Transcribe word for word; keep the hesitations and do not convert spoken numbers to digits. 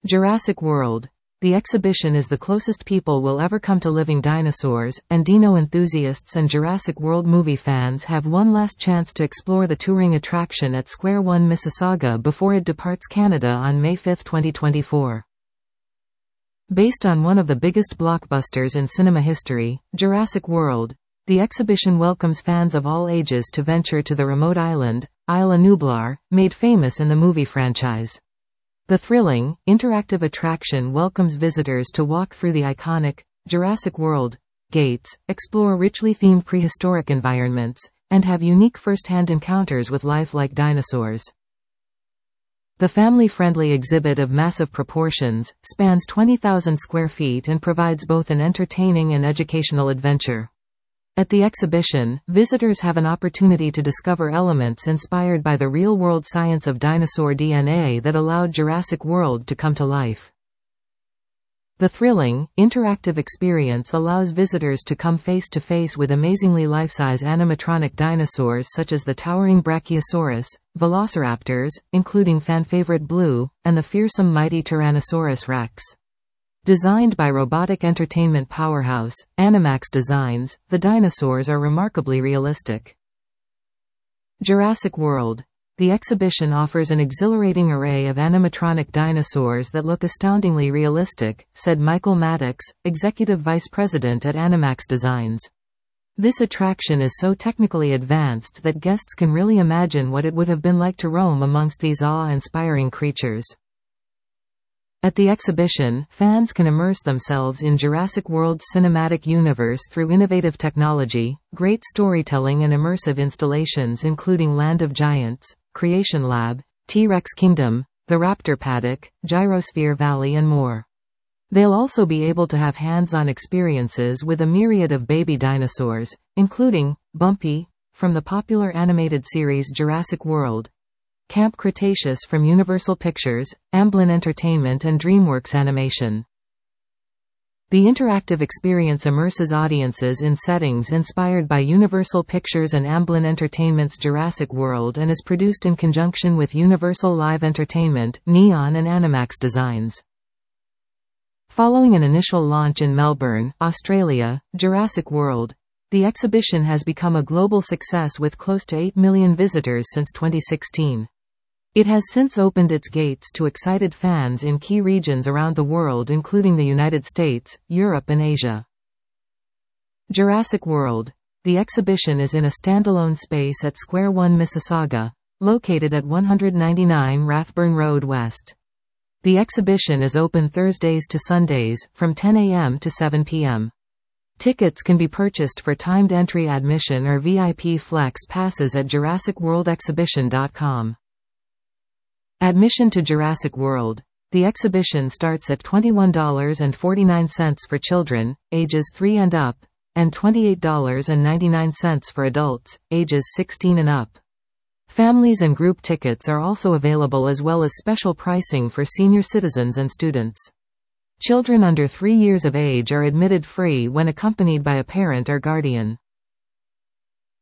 Jurassic World. The exhibition is the closest people will ever come to living dinosaurs, and dino enthusiasts and Jurassic World movie fans have one last chance to explore the touring attraction at Square One Mississauga before it departs Canada on May fifth twenty twenty-four. Based on one of the biggest blockbusters in cinema history, Jurassic World, the exhibition welcomes fans of all ages to venture to the remote island, Isla Nublar, made famous in the movie franchise. The thrilling, interactive attraction welcomes visitors to walk through the iconic Jurassic World gates, explore richly themed prehistoric environments, and have unique first-hand encounters with lifelike dinosaurs. The family-friendly exhibit of massive proportions spans twenty thousand square feet and provides both an entertaining and educational adventure. At the exhibition, visitors have an opportunity to discover elements inspired by the real-world science of dinosaur D N A that allowed Jurassic World to come to life. The thrilling, interactive experience allows visitors to come face-to-face with amazingly life-size animatronic dinosaurs such as the towering Brachiosaurus, velociraptors, including fan-favorite Blue, and the fearsome mighty Tyrannosaurus rex. Designed by robotic entertainment powerhouse, Animax Designs, the dinosaurs are remarkably realistic. Jurassic World. The exhibition offers an exhilarating array of animatronic dinosaurs that look astoundingly realistic, said Michael Maddox, Executive Vice President at Animax Designs. This attraction is so technically advanced that guests can really imagine what it would have been like to roam amongst these awe-inspiring creatures. At the exhibition, fans can immerse themselves in Jurassic World's cinematic universe through innovative technology, great storytelling and immersive installations including Land of Giants, Creation Lab, T-Rex Kingdom, the Raptor Paddock, Gyrosphere Valley and more. They'll also be able to have hands-on experiences with a myriad of baby dinosaurs, including Bumpy, from the popular animated series Jurassic World, Camp Cretaceous from Universal Pictures, Amblin Entertainment and DreamWorks Animation. The interactive experience immerses audiences in settings inspired by Universal Pictures and Amblin Entertainment's Jurassic World and is produced in conjunction with Universal Live Entertainment, Neon and Animax Designs. Following an initial launch in Melbourne, Australia, Jurassic World, the exhibition has become a global success with close to eight million visitors since twenty sixteen. It has since opened its gates to excited fans in key regions around the world including the United States, Europe and Asia. Jurassic World. The exhibition is in a standalone space at Square One Mississauga, located at one ninety-nine Rathburn Road West. The exhibition is open Thursdays to Sundays, from ten a m to seven p m Tickets can be purchased for timed entry admission or V I P Flex passes at Jurassic World Exhibition dot com. Admission to Jurassic World. The exhibition starts at twenty-one dollars and forty-nine cents for children, ages three and up, and twenty-eight dollars and ninety-nine cents for adults, ages sixteen and up. Families and group tickets are also available as well as special pricing for senior citizens and students. Children under three years of age are admitted free when accompanied by a parent or guardian.